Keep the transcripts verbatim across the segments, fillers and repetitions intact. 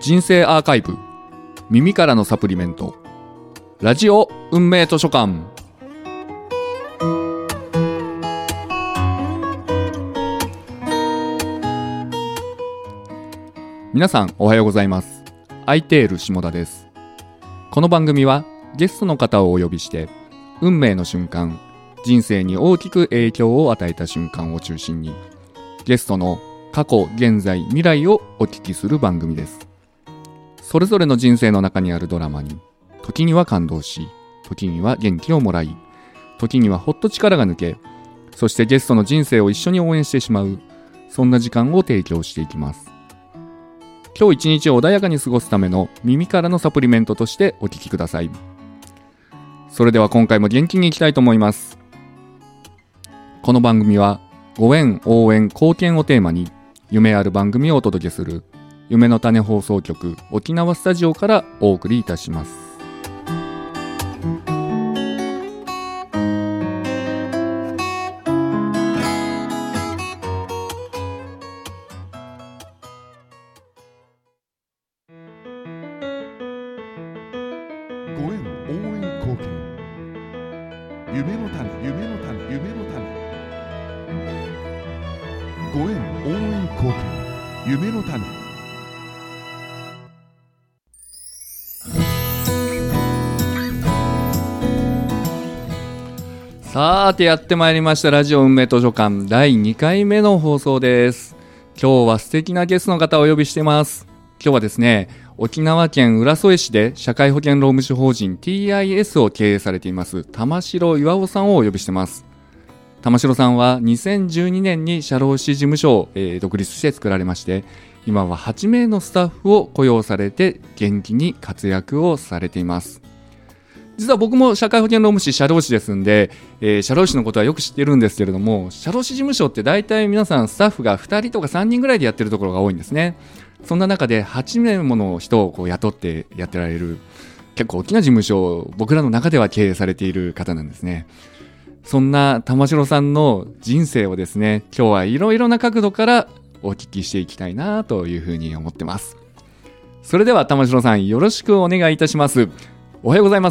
人生アーカイブ、耳からのサプリメント、ラジオ運命図書館。皆さんおはようございます。アイテール下田です。この番組はゲストの方をお呼びして運命の瞬間、人生に大きく影響を与えた瞬間を中心にゲストの過去、現在、未来をお聞きする番組です。それぞれの人生の中にあるドラマに時には感動し、時には元気をもらい、時にはほっと力が抜け、そしてゲストの人生を一緒に応援してしまう、そんな時間を提供していきます。今日一日を穏やかに過ごすための耳からのサプリメントとしてお聞きください。それでは今回も元気にいきたいと思います。この番組はご縁、応援、貢献をテーマに夢ある番組をお届けする夢の種放送局沖縄スタジオからお送りいたします。 ご縁、応援、貢献、夢の種、夢の種、夢の種、ご縁、応援、貢献、夢の種。 さーてやってまいりましたラジオ運命図書館だいにかいめの放送です。今日は素敵なゲストの方をお呼びしています。今日はですね、沖縄県浦添市で社会保険労務士法人 ティーアイエス を経営されています玉城巌さんをお呼びしています。玉城さんはにせんじゅうにねんに社労士事務所を、えー、独立して作られまして、今ははちめいのスタッフを雇用されて元気に活躍をされています。実は僕も社会保険労務士社労士ですんで、えー、社労士のことはよく知っているんですけれども、社労士事務所って大体皆さんスタッフがふたりとかさんにんぐらいでやってるところが多いんですね。そんな中ではちめいもの人をこう雇ってやってられる結構大きな事務所を僕らの中では経営されている方なんですね。そんな玉城さんの人生をですね、今日はいろいろな角度からお聞きしていきたいなというふうに思ってます。それでは玉城さん、よろしくお願いいたします。おはようございます。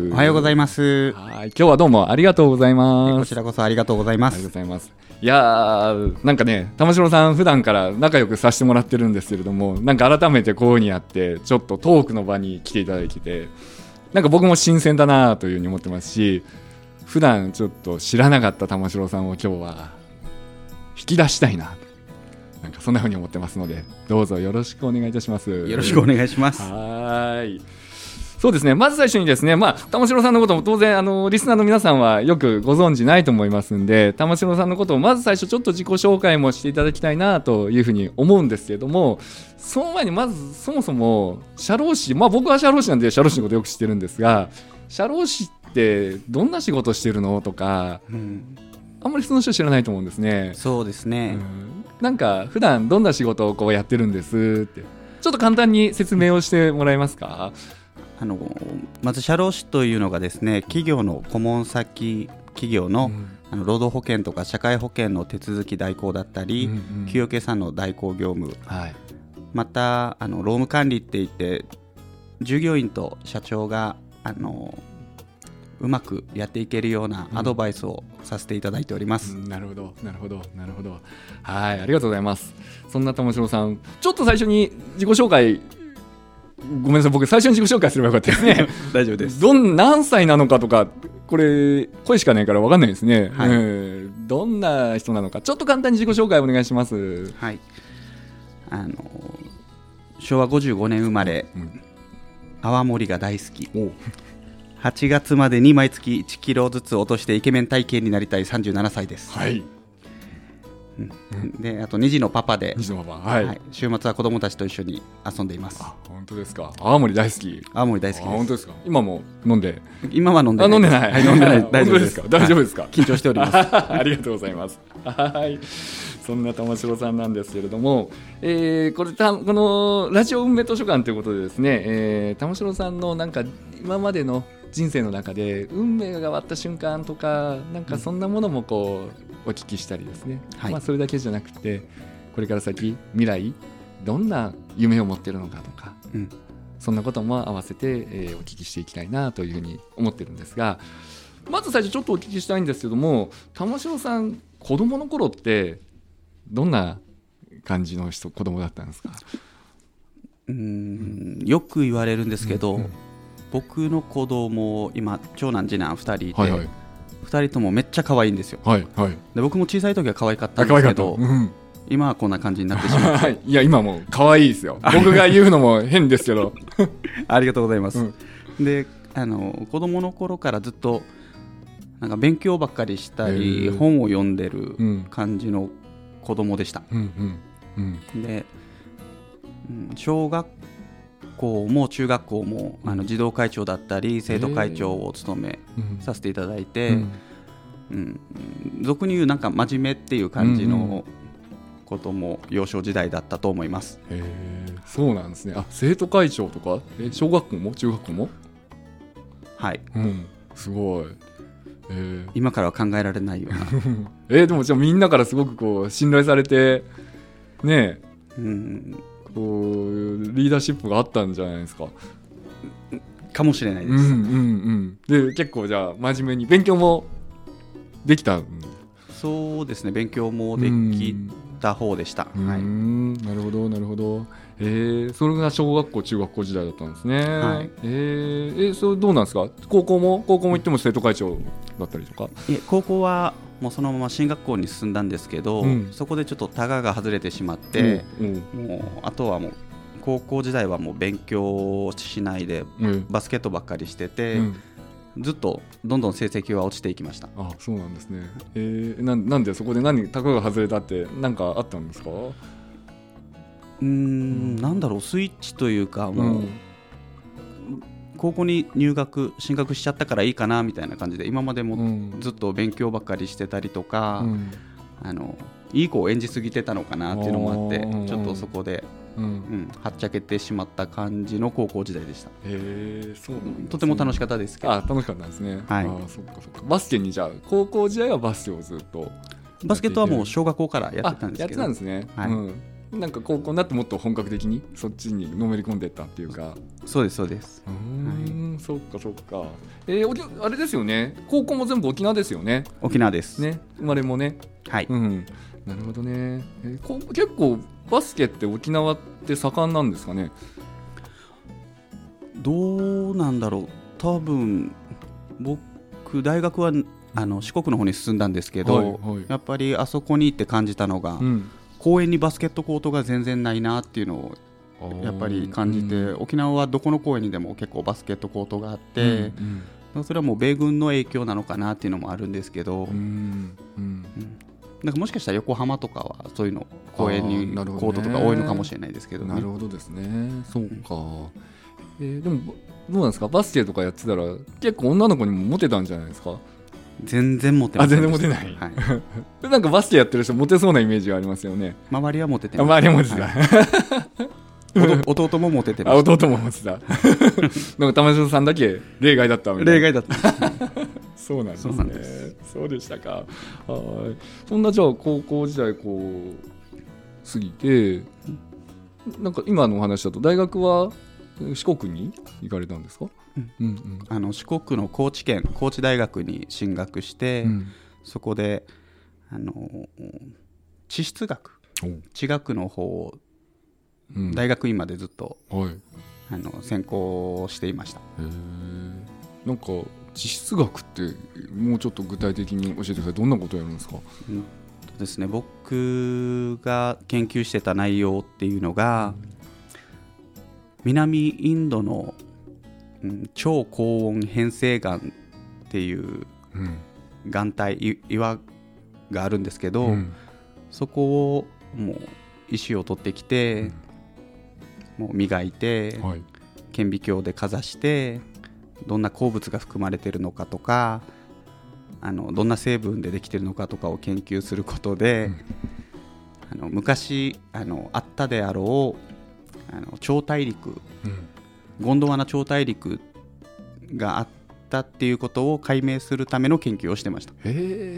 おはようございます。 はい、今日はどうもありがとうございます。 こちらこそありがとうございます。 ありがとうございます。いやー、なんかね、玉城さん普段から仲良くさせてもらってるんですけれども、なんか改めてこういう風にやってちょっとトークの場に来ていただいて、なんか僕も新鮮だなという風に思ってますし、普段ちょっと知らなかった玉城さんを今日は引き出したいな、なんかそんな風に思ってますので、どうぞよろしくお願いいたします。 よろしくお願いします。 はい。そうですね、まず最初にですね、まあ、玉城さんのことも当然あのリスナーの皆さんはよくご存知ないと思いますんで、玉城さんのことをまず最初ちょっと自己紹介もしていただきたいなというふうに思うんですけれども、その前にまずそもそも社労士、まあ僕は社労士なんで社労士のことよく知ってるんですが、社労士ってどんな仕事してるのとか、うん、あんまりその人知らないと思うんですね。 そうですね、 うん、なんか普段どんな仕事をこうやってるんですって、ちょっと簡単に説明をしてもらえますか？ あのまず社労士というのがですね、企業の顧問先企業 の,、うん、あの労働保険とか社会保険の手続き代行だったり、うんうん、給与計算の代行業務、はい、またあの労務管理っていって従業員と社長があのうまくやっていけるようなアドバイスをさせていただいております、 うんうん、なるほどなるほどなるほど、はい、ありがとうございます。そんな玉城さん、ちょっと最初に自己紹介、ごめんなさい、僕最初に自己紹介すればよかったですね。 大丈夫です。 どん何歳なのかとか、これ声しかないから分かんないですね、はい、えー、どんな人なのかちょっと簡単に自己紹介お願いします。 はい、あのしょうわごじゅうごねん生まれ、うん、泡盛が大好き、はちがつまでに毎月いちキロずつ落としてイケメン体型になりたいさんじゅうななさいです。 はい、 うん、であとに児のパパで、 に児のパパ、はいはい、 週末は子供たちと一緒に遊んでいます。 あ、本当ですか。泡盛大好き。 泡盛大好きです。 あ、本当ですか。今も飲んで。 今は飲んでない。あ、 飲んでない、はい、 飲んでない大丈夫です。 大丈夫ですか。 緊張しております。 ありがとうございます。はい、そんな玉城さんなんですけれども、えー、これたこのラジオ運命図書館ということでですね、えー、玉城さんのなんか今までの人生の中で運命が変わった瞬間とか、なんかそんなものもこうお聞きしたりですね、はい、まあ、それだけじゃなくてこれから先未来どんな夢を持ってるのかとか、 うん、 そんなことも合わせて、えー、お聞きしていきたいなというふうに思ってるんですが、まず最初ちょっとお聞きしたいんですけども、玉城さん子供の頃ってどんな感じの人子供だったんですか？ うーんよく言われるんですけど、うんうん、僕の子供今長男次男ふたりいて、はいはい、ふたりともめっちゃ可愛いんですよ、はいはい、で僕も小さい時は可愛かったんですけど、うん、今はこんな感じになってしまっていや今も可愛いですよ僕が言うのも変ですけどありがとうございます、うん、であの子供の頃からずっとなんか勉強ばっかりしたり、本を読んでる感じの子供でした、うんうんうん、で小学校も中学校もあの児童会長だったり生徒会長を務めさせていただいて、うんうん、俗に言うなんか真面目っていう感じのことも幼少時代だったと思います。 へー、そうなんですね。あ、生徒会長とかえ小学校も中学校も？ はい、 うん、すごい。えー、 今からは考えられないようなえー、でもじゃあみんなからすごくこう信頼されてねえ、うん、こうリーダーシップがあったんじゃないですか？ かもしれないです、うんうんうん、で結構じゃあ真面目に勉強もできた？ そうですね、勉強もできた方でした、 うん、はい、なるほどなるほど。えー、それが小学校中学校時代だったんですね、はい、えー、えそれどうなんですか？高校も高校も行っても生徒会長だったりとか？ いえ、高校はもうそのまま進学校に進んだんですけど、うん、そこでちょっとタガが外れてしまって、うんうん、もうあとはもう高校時代はもう勉強しないで、うん、バスケットばっかりしてて、うん、ずっとどんどん成績は落ちていきました。 あ、そうなんですね、えー、な, なんでそこで何タガが外れたって何かあったんですか？ うーん、なんだろう、スイッチというかもう、うん、高校に入学進学しちゃったからいいかなみたいな感じで今までもずっと勉強ばっかりしてたりとか、うん、あのいい子を演じすぎてたのかなっていうのもあってちょっとそこで、うんうん、はっちゃけてしまった感じの高校時代でした。 へー、そうなんですね。 とても楽しかったですけど。 あ、楽しかったですね、はい、あ、そっかそっか。バスケにじゃあ高校時代はバスケをずっとバスケットはもう小学校からやってたんですけど。 やってたんですね、はい、うん、なんか高校になってもっと本格的にそっちにのめり込んでったっていうか。 そうですそうです。 うーん、はい、そっかそっか。えー、あれですよね、高校も全部沖縄ですよね？ 沖縄ですね、 生まれもね。 はい、 うん、なるほどね、えー、こ結構バスケって沖縄って盛んなんですかね？ どうなんだろう、多分僕大学はあの四国の方に進んだんですけど、はいはい、やっぱりあそこに行って感じたのが、うん、公園にバスケットコートが全然ないなっていうのをやっぱり感じて、うん、沖縄はどこの公園にでも結構バスケットコートがあって、うんうん、それはもう米軍の影響なのかなっていうのもあるんですけど、うんうん、なんかもしかしたら横浜とかはそういうの公園にコートとか多いのかもしれないですけどね。 なるほどですね、そうか、えー、でもどうなんですか、バスケとかやってたら結構女の子にもモテたんじゃないですか？ 全然モテませんでした。 あ、全然モテない、はい、なんかバスケやってる人モテそうなイメージがありますよね。 周りはモテてます。 周りはモテてた、 はい、弟もモテてました。弟もモテたなんか玉城さんだけ例外だったみたいな。 例外だったそうなんですね。そうですそうでしたか。はい、そんなじゃあ高校時代こう過ぎて、なんか今のお話だと大学は四国に行かれたんですか？うんうんうん、 あの四国の高知県高知大学に進学して、うん、そこであの地質学地学の方を、うん、大学院までずっと、はい、あの専攻していました。 へー、なんか地質学ってもうちょっと具体的に教えてください。どんなことをやるんですか？ うんとですね、僕が研究してた内容っていうのが、うん、南インドのうん、超高温変成岩っていう岩帯、岩があるんですけど、うん、そこをもう石を取ってきて、うん、もう磨いて、はい、顕微鏡でかざしてどんな鉱物が含まれているのかとか、あのどんな成分でできているのかとかを研究することで、うん、あの昔あのあったであろうあの超大陸、うん、ゴンドワナ超大陸があったっていうことを解明するための研究をしてました。 へー、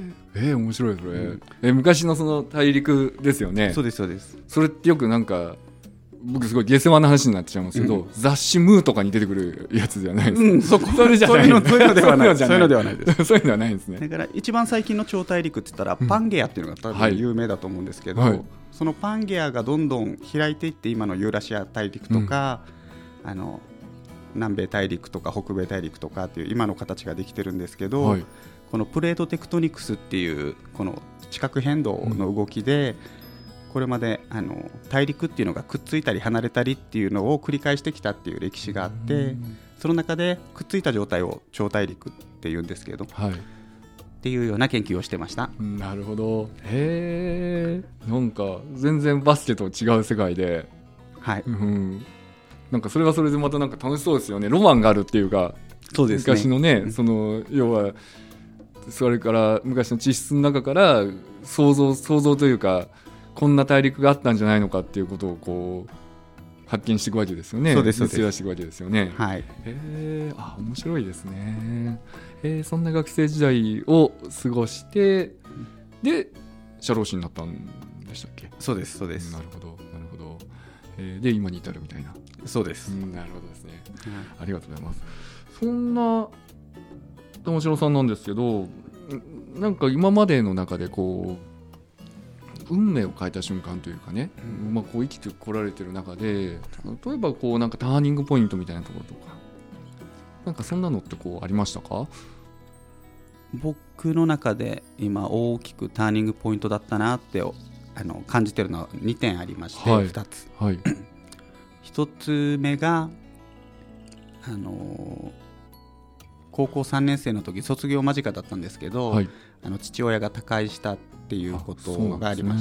えー、面白いそれ、 うん、 えー、昔のその大陸ですよね。 そうですそうです。 それってよくなんか僕すごい下世話な話になっちゃいますけど、うん、雑誌ムーとかに出てくるやつじゃないですか、うん、 そこそれじゃないそういうのではないそういうのではないですそういうのではないんですね。 だから一番最近の超大陸って言ったら、うん、パンゲアっていうのが多分有名だと思うんですけど、はい、そのパンゲアがどんどん開いていって今のユーラシア大陸とか、うん、あの南米大陸とか北米大陸とかっていう今の形ができてるんですけど、はい、このプレートテクトニクスっていうこの地殻変動の動きで、うん、これまであの大陸っていうのがくっついたり離れたりっていうのを繰り返してきたっていう歴史があって、うん、その中でくっついた状態を超大陸っていうんですけど、はい、っていうような研究をしてました。 なるほど。へー、なんか全然バスケと違う世界で、 はい、 うん、なんかそれはそれでまたなんか楽しそうですよね。ロマンがあるっていうか、 そうですね、 昔のね、その要はそれから昔の地質の中から想像想像というかこんな大陸があったんじゃないのかっていうことをこう発見していくわけですよね。 そうですそうです。 見つけ出していくわけですよね。 はい。 えー、あ、面白いですね。えー、そんな学生時代を過ごしてで社労士になったんでしたっけ？ そうですそうです。 なるほどなるほど。えー、で今に至るみたいな。 そうです、 うん、なるほどですね、うん、ありがとうございます。そんな玉城さんなんですけど、なんか今までの中でこう運命を変えた瞬間というかね、うん、まあ、こう生きてこられてる中で例えばこうなんかターニングポイントみたいなところとかなんかそんなのってこうありましたか？ 僕の中で今大きくターニングポイントだったなってあの感じてるのはにてんありまして、はい、ふたつ、はい、ひとつめがあの高校さんねん生の時卒業間近だったんですけど、はい、あの父親が他界したっていうことがありました。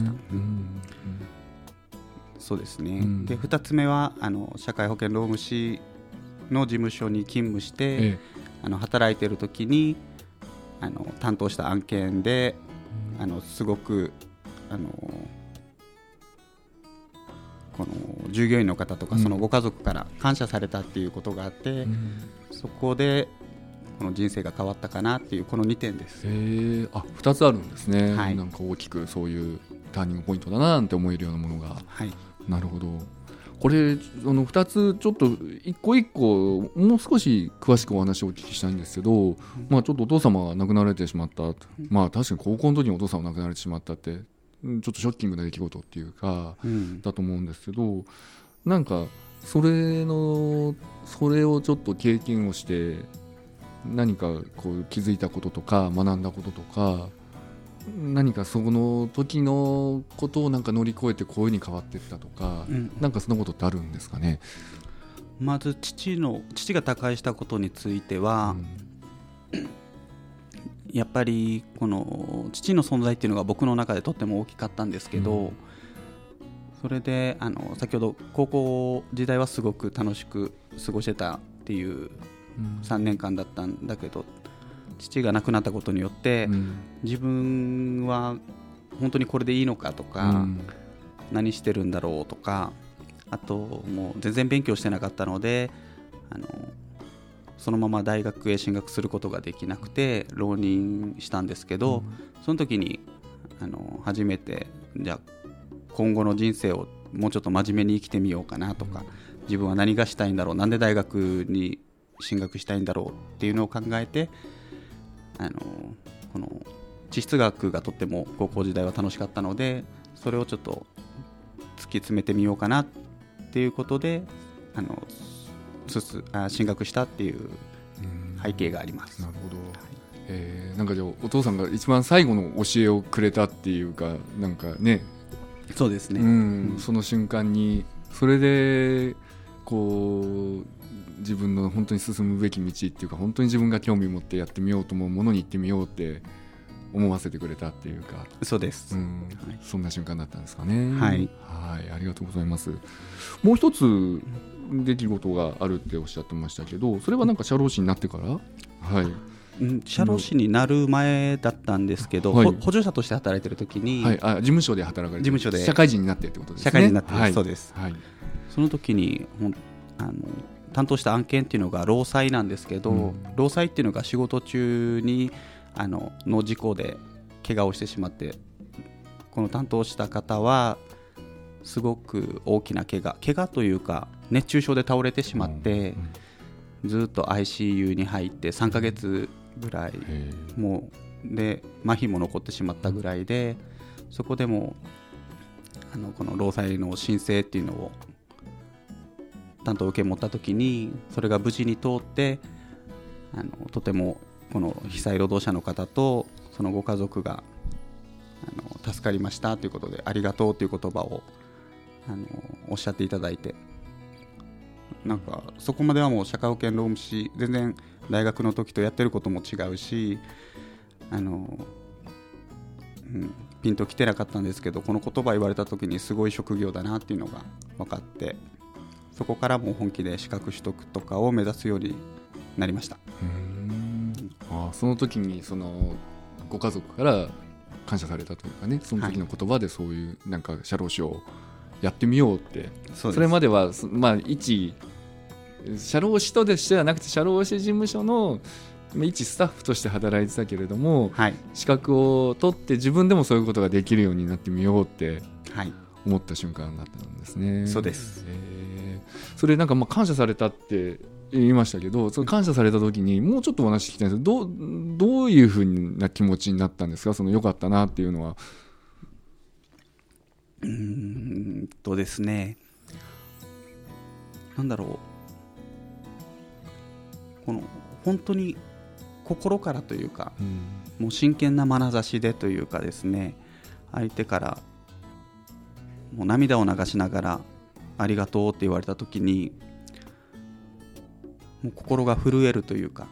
そうですね、うん、でふたつめはあの社会保険労務士の事務所に勤務して、ええ、あの働いている時にあの担当した案件で、うん、あのすごくあのこの従業員の方とかそのご家族から感謝されたっていうことがあって、うん、そこでこの人生が変わったかなっていうこのにてんです。 へー、あ、ふたつあるんですね、はい、なんか大きくそういうターニングポイントだななんて思えるようなものが、 はい、 なるほど。これあのふたつちょっと一個一個もう少し詳しくお話をお聞きしたいんですけど、うん、まあ、ちょっとお父様が亡くなられてしまった、うん、まあ確かに高校の時にお父様が亡くなられてしまったってちょっとショッキングな出来事っていうか、うん、だと思うんですけど、なんかそれのそれをちょっと経験をして何かこう気づいたこととか学んだこととか何かその時のことをなんか乗り越えてこういう風に変わっていったとか、うん、なんかそんなことってあるんですかね？ まず父の父が他界したことについては、うん、やっぱりこの父の存在っていうのが僕の中でとっても大きかったんですけど、うん、それであの先ほど高校時代はすごく楽しく過ごしてたっていうさんねんかんだったんだけど、父が亡くなったことによって、うん、自分は本当にこれでいいのかとか、うん、何してるんだろうとか、あともう全然勉強してなかったのであのそのまま大学へ進学することができなくて浪人したんですけど、うん、その時にあの初めてじゃあ今後の人生をもうちょっと真面目に生きてみようかなとか、自分は何がしたいんだろう、なんで大学に進学したいんだろうっていうのを考えて、あのこの地質学がとっても高校時代は楽しかったので、それをちょっと突き詰めてみようかなっていうことであのすすあ進学したっていう背景があります。 なるほど、はい、えー、なんかじゃあお父さんが一番最後の教えをくれたっていうか、なんかね、 そうですね、 うんうん、その瞬間にそれでこう自分の本当に進むべき道っていうか、本当に自分が興味を持ってやってみようと思うものに行ってみようって思わせてくれたっていうか。 そうです、 うん、はい、そんな瞬間だったんですかね。 はい、 はい、ありがとうございます。もう一つ出来事があるっておっしゃってましたけど、それはなんか社労士になってから？はい、 うん、社労士になる前だったんですけど、はい、補助者として働いてる時に、 はい、あ、事務所で働かれてる、 事務所で社会人になってってことですね。 社会人になって、はい、そうです、 はい、 その時にほんあの担当した案件っていうのが労災なんですけど、うん、労災っていうのが仕事中にあのの事故で怪我をしてしまって、この担当した方はすごく大きな怪我怪我というか熱中症で倒れてしまって、うん、ずっと アイシーユー に入ってさんかげつぐらいもうで麻痺も残ってしまったぐらいで、そこでもあのこの労災の申請っていうのを担当受け持った時に、それが無事に通って、あのとてもこの被災労働者の方とそのご家族があの助かりましたということで、ありがとうという言葉をあのおっしゃっていただいて、なんかそこまではもう社会保険労務士全然大学の時とやってることも違うし、あの、うん、ピンときてなかったんですけど、この言葉言われた時にすごい職業だなっていうのが分かって、そこからもう本気で資格取得とかを目指すようになりました。 うーん、あ、その時にそのご家族から感謝されたというかね、その時の言葉でそういうなんか社労士をやってみようって、それまではまあ一社労士としてはなくて社労士事務所の一スタッフとして働いてたけれども、 はい、 資格を取って自分でもそういうことができるようになってみようって思った瞬間だったんですね。 そうです、 えー、それなんかまあ感謝されたって言いましたけど、その感謝された時にもうちょっとお話聞きたいんですけど、どう、どういうふうな気持ちになったんですか？その良かったなっていうのは。 うーんとですね、なんだろう、この本当に心からというか、うん、もう真剣な眼差しでというかですね、相手からもう涙を流しながらありがとうって言われた時に、もう心が震えるというか、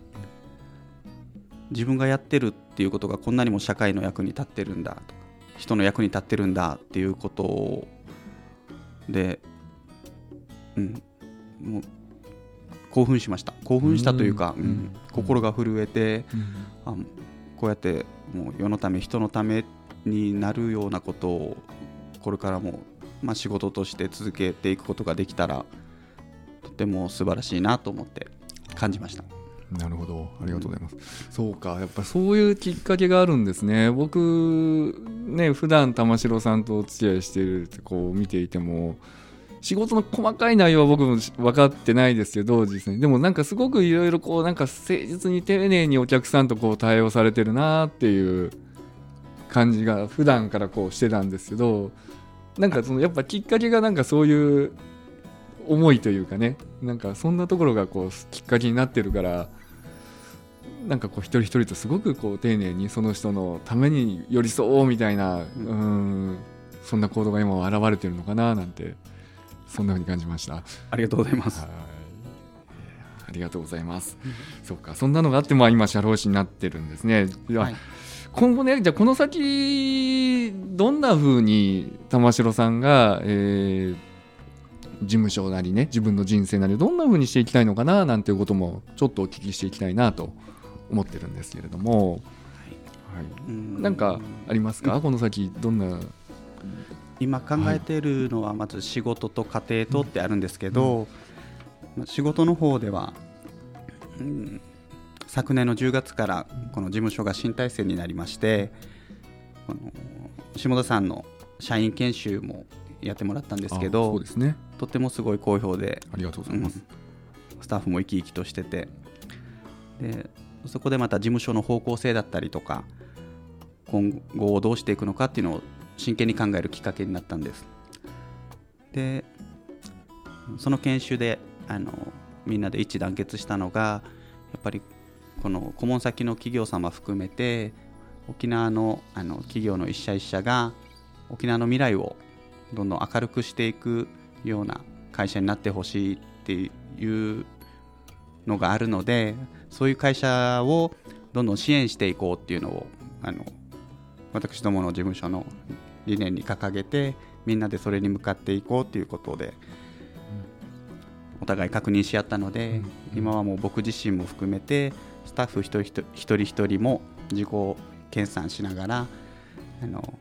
自分がやってるっていうことがこんなにも社会の役に立ってるんだとか、人の役に立ってるんだっていうことで、うん、もう興奮しました。興奮したというか、うんうん、心が震えて、うん、あ、こうやってもう世のため人のためになるようなことをこれからも、まあ、仕事として続けていくことができたらとても素晴らしいなと思って感じました。 なるほど、ありがとうございます、うん、そうか、やっぱそういうきっかけがあるんですね。僕ね、普段玉城さんとお付き合いしているってこう見ていても、仕事の細かい内容は僕も分かってないですけど、実際でもなんかすごくいろいろこうなんか誠実に丁寧にお客さんとこう対応されてるなっていう感じが普段からこうしてたんですけど、なんかそのやっぱきっかけがなんかそういう思いというかね、なんかそんなところがこうきっかけになってるから、なんかこう一人一人とすごくこう丁寧にその人のために寄り添おうみたいな、うん、うん、そんな行動が今は現れてるのかななんて、そんな風に感じました。 ありがとうございます。 はい、ありがとうございます、うん、そうか、そんなのがあって、まあ、今社労士になってるんですね。はい、今後ね、じゃあこの先どんな風に玉城さんが、えー、事務所なりね、自分の人生なりどんな風にしていきたいのかななんていうこともちょっとお聞きしていきたいなと思ってるんですけれども、はいはい、なんかありますか、うん、この先どんな。 今考えているのはまず仕事と家庭とってあるんですけど、うん、仕事の方では、うん、昨年のじゅうがつからこの事務所が新体制になりまして、この下田さんの社員研修もやってもらったんですけど、 そうですね、 とってもすごい好評で、 ありがとうございます、 うん、スタッフも生き生きとしてて、でそこでまた事務所の方向性だったりとか今後どうしていくのかっていうのを真剣に考えるきっかけになったんです。でその研修であのみんなで一致団結したのが、やっぱりこの顧問先の企業様含めて沖縄 の, あの企業の一社一社が沖縄の未来をどんどん明るくしていくような会社になってほしいっていうのがあるので、そういう会社をどんどん支援していこうっていうのをあの私どもの事務所の理念に掲げて、みんなでそれに向かっていこうということで、うん、お互い確認し合ったので、うんうん、今はもう僕自身も含めてスタッフ一人一人一人も自己研鑽しながらあの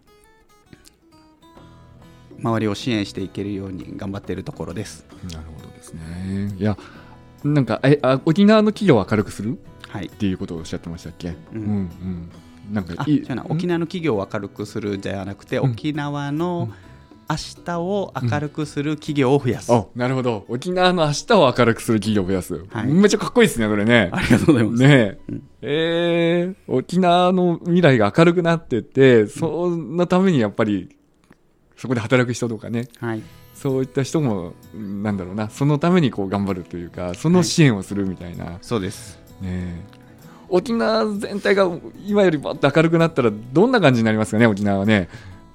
周りを支援していけるように頑張っているところです。 なるほどですね。いや、なんかえあ沖縄の企業を明るくする、はい、っていうことをおっしゃってましたっけ、うんうんうん、 なんかあいいじゃあな沖縄の企業を明るくするじゃなくて、 うん沖縄の明日を明るくする企業を増やす、 あ、なるほど。沖縄の明日を明るくする企業を増やす。 はいめっちゃかっこいいですね、それね。 ありがとうございます、 ねえ、 うんえー沖縄の未来が明るくなってって、そのためにやっぱり、そこで働く人とかね、 はい、 そういった人も、なんだろうな、そのためにこう頑張るというか、その支援をするみたいな。 そうです。 ねえ、沖縄全体が今よりもっと明るくなったら、どんな感じになりますかね、沖縄はね。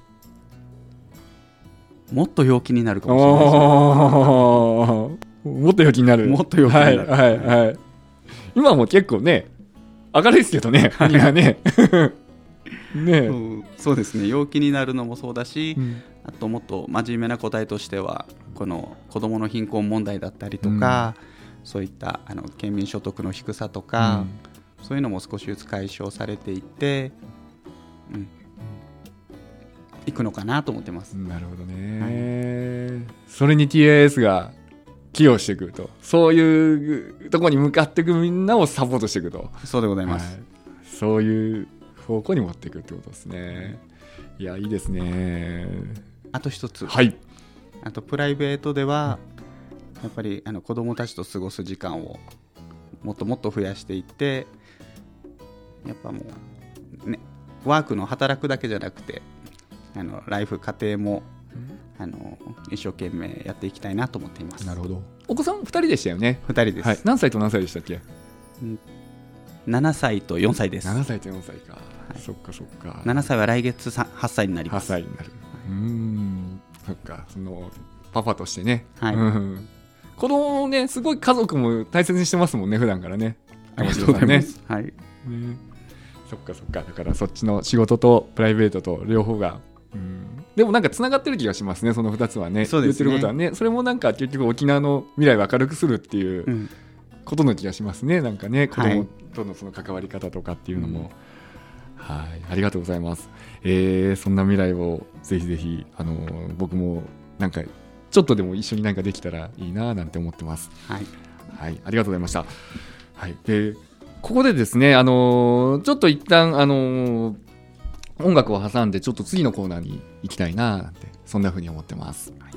もっと陽気になるかもしれないですね。 おーもっと陽気になる。 もっと陽気になるはい、はい、はい。今も結構ね、明るいですけどね、沖縄ね。ねえ、 そうそうですね、陽気になるのもそうだし、 うんあともっと真面目な答えとしては、この子どもの貧困問題だったりとか、そういったあの県民所得の低さとか、そういうのも少しずつ解消されていって、うん、いくのかなと思ってます。 なるほどね、それに ティーアイエス が寄与していくと、そういうところに向かっていくみんなをサポートしていくと、 そうでございます、 はい、そういう方向に持っていくってことですね。いや、いいですね。 あと一つ、 はい、 あとプライベートではやっぱりあの子どもたちと過ごす時間をもっともっと増やしていって、やっぱもう、ね、ワークの働くだけじゃなくて、あのライフ家庭もあの一生懸命やっていきたいなと思っています。 なるほど。お子さんふたりでしたよね。 ふたりです、 はい、何歳と何歳でしたっけ。 ななさいとよんさいです。 ななさいとよんさいか、 はい、 そっかそっか。 ななさいは来月はっさいになりはっます。 さいになる。うーん、そっか、そのパパとしてね、 はい、 うん、子供をね、すごい家族も大切にしてますもんね、普段からね。 ありがとうございます、はい、 ね、そっかそっか。だからそっちの仕事とプライベートと両方が、うん、でもなんかつながってる気がしますね、そのふたつはね。 そうですね、 言ってることはね、それもなんか結局沖縄の未来を明るくするっていう、 うん、 ことの気がしますね。なんかね、子はい供とのその関わり方とかっていうのも、うん、はい、ありがとうございます。えー、そんな未来をぜひぜひ、あのー、僕もなんかちょっとでも一緒になんかできたらいいななんて思ってます。 はい、 はい、ありがとうございました。はい、でここでですね、あのー、ちょっと一旦あのー、音楽を挟んでちょっと次のコーナーに行きたいななんて、そんな風に思ってます。はい、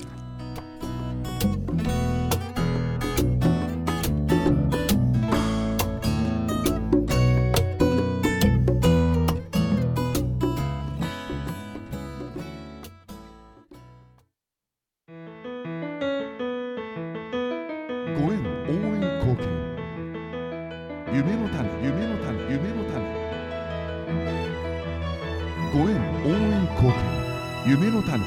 ご縁応援貢献、夢の種夢の種夢の種、ご縁応援貢献、夢の種。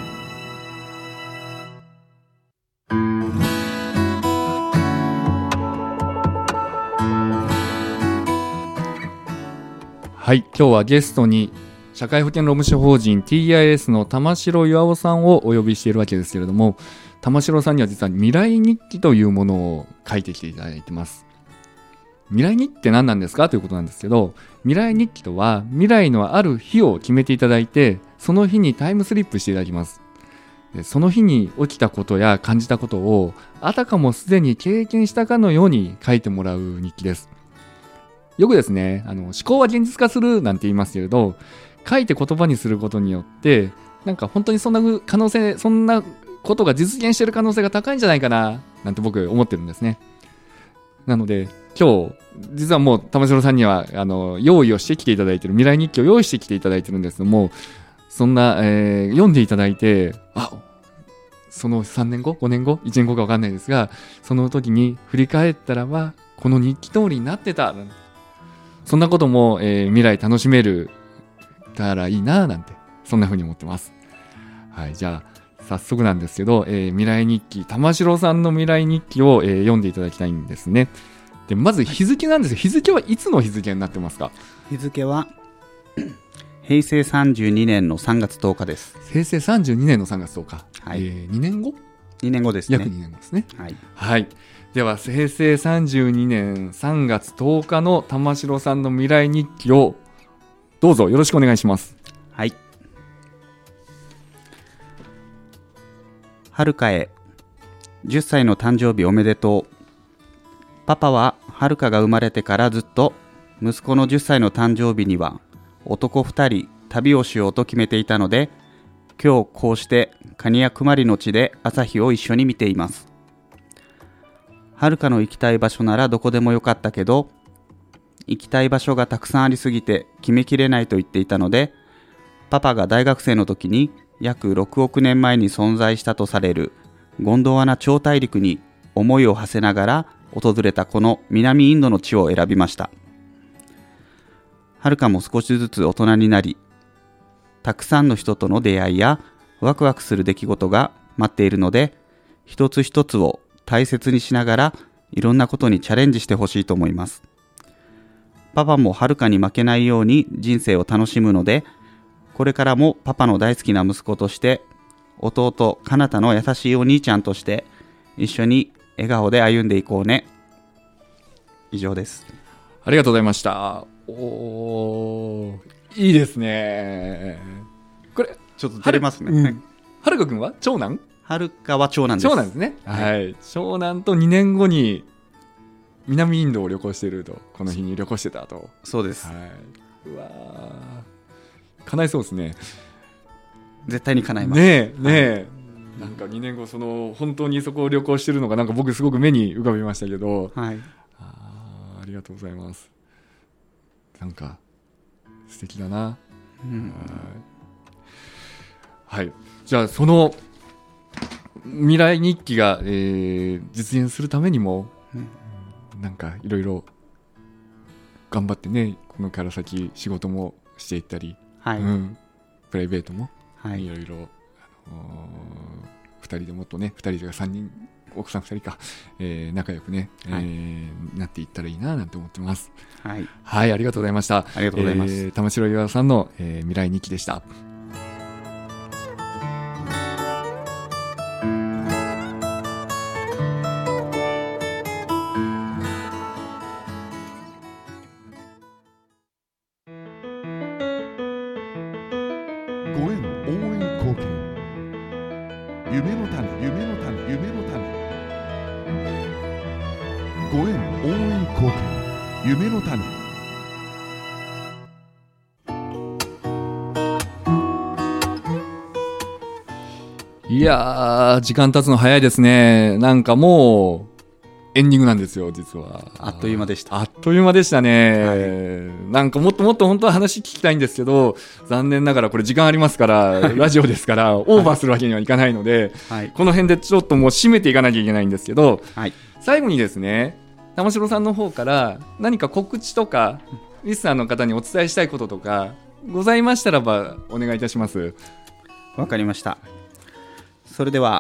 はい、今日はゲストに社会保険労務士法人 ティーアイエス の玉城巖さんをお呼びしているわけですけれども、玉城さんには実は未来日記というものを書いてきていただいてます。未来日記って何なんですかということなんですけど、未来日記とは未来のある日を決めていただいて、その日にタイムスリップしていただきます。でその日に起きたことや感じたことをあたかもすでに経験したかのように書いてもらう日記です。よくですね、あの思考は現実化するなんて言いますけれど、書いて言葉にすることによってなんか本当にそんな可能性、そんなことが実現している可能性が高いんじゃないかななんて僕思ってるんですね。なので今日実はもう玉城さんにはあの用意をしてきていただいている未来日記を用意してきていただいてるんですけども、そんな、えー、読んでいただいて、あ、そのさんねんごごねんごいちねんごか分かんないですが、その時に振り返ったらばこの日記通りになってた、そんなことも、えー、未来楽しめるたらいいななんて、そんな風に思ってます。はい、じゃあ早速なんですけど、えー、未来日記、玉城さんの未来日記を、えー、読んでいただきたいんですね。でまず日付なんですよ。日付はいつの日付になってますか？ 日付はへいせいさんじゅうにねんのさんがつとおかです。 へいせいさんじゅうにねんのさんがつとおか、 はい、 えー、にねんごにねんごですね。 約にねんごですね。 はい、 はい、ではへいせいさんじゅうにねんさんがつとおかの玉城さんの未来日記をどうぞよろしくお願いします。 はい。はるかへじゅっさいの誕生日おめでとう。パパははるかが生まれてからずっと息子のじゅっさいの誕生日には男ふたり旅をしようと決めていたので、今日こうしてカニやクマリの地で朝日を一緒に見ています。はるかの行きたい場所ならどこでもよかったけど、行きたい場所がたくさんありすぎて決めきれないと言っていたので、パパが大学生の時に約ろくおくねんまえに存在したとされるゴンドワナ超大陸に思いを馳せながら訪れたこの南インドの地を選びました。はるかも少しずつ大人になり、たくさんの人との出会いやワクワクする出来事が待っているので、一つ一つを大切にしながらいろんなことにチャレンジしてほしいと思います。パパもはるかに負けないように人生を楽しむので、これからもパパの大好きな息子として、弟かなたの優しいお兄ちゃんとして一緒に笑顔で歩んでいこうね。以上です。 ありがとうございました。おー、いいですね。これちょっと照れますね。 はるかくんは長男？ はるかは長男です。 長男ですね。はい、はい、長男とにねんごに南インドを旅行していると、この日に旅行してたと。 そうです。 はい、うわー、叶いそうですね。 絶対に叶います。 ねえねえ、はい、なんかにねんごその本当にそこを旅行してるのがなんか僕すごく目に浮かびましたけど、 はい、 あ, ありがとうございます。なんか素敵だな、うん、はい、はい、じゃあその未来日記が、えー、実現するためにも、うん、なんかいろいろ頑張ってね、このから先仕事もしていったり、 はい、 うん、プライベートも、 はい、 いろいろ、あのー、ふたりでもっとね、ふたりとかさんにん、奥さんふたりか、えー、仲良くね、はい、えー、なっていったらいいななんて思ってます。 はい、 はい、ありがとうございました。 ありがとうございます。 えー、玉城岩さんの、えー、未来日記でした。 ご縁応援貢献、夢の種、夢の種、夢の種。ご縁応援貢献、夢の種。 いやー、時間経つの早いですね。なんかもうエンディングなんですよ、実は。 あっという間でした。 あっという間でしたね、 はい、 なんかもっともっと本当は話聞きたいんですけど、残念ながらこれ時間ありますから、ラジオですからオーバーするわけにはいかないので、はい、この辺でちょっともう締めていかなきゃいけないんですけど、はい、最後にですね、玉城さんの方から何か告知とかリスナーの方にお伝えしたいこととかございましたらばお願いいたします。 わかりました。それでは、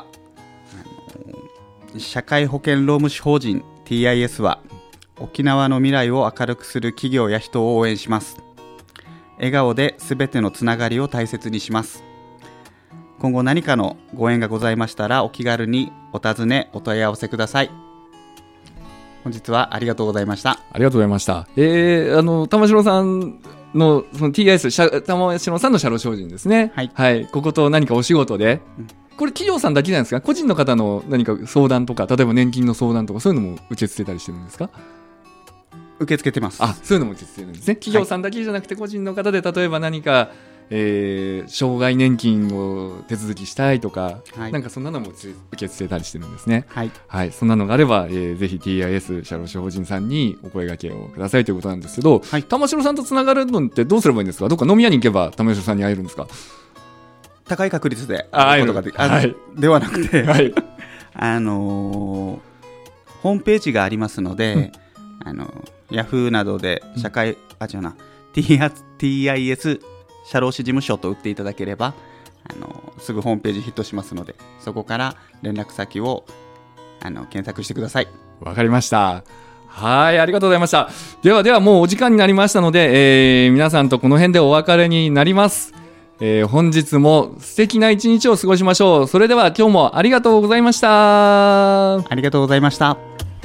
社会保険労務士法人 ティーアイエス は沖縄の未来を明るくする企業や人を応援します。笑顔で全てのつながりを大切にします。今後何かのご縁がございましたらお気軽にお尋ねお問い合わせください。本日はありがとうございました。 ありがとうございました。えー、あの玉城さんのその ティーアイエス 玉城さんの社労士法人ですね、はいはい、ここと何かお仕事で、うん、これ企業さんだけじゃないですか？個人の方の何か相談とか、例えば年金の相談とかそういうのも受け付けたりしてるんですか？ 受け付けてます。 あ、そういうのも受け付けてるんですね。企業さんだけじゃなくて個人の方で例えば何か、えー、障害年金を手続きしたいとか、はい、なんかそんなのも受け付けたりしてるんですね。はい、はい、そんなのがあれば、えー、ぜひ ティーアイエス 社労士法人さんにお声掛けをくださいということなんですけど、はい、玉城さんとつながるのってどうすればいいんですか？どっか飲み屋に行けば玉城さんに会えるんですか？ 高い確率で会うことができる、はい、ではなくて、はい、あのー、ホームページがありますので、うん、あのヤフーなどで社会、うん、あ違うな ティーアイエス 社労士事務所と打っていただければ、あのすぐホームページヒットしますので、そこから連絡先をあの検索してください。 わかりました。はい、ありがとうございました。ではではもうお時間になりましたので、えー、皆さんとこの辺でお別れになります。えー、本日も素敵な一日を過ごしましょう。それでは今日もありがとうございました。 ありがとうございました。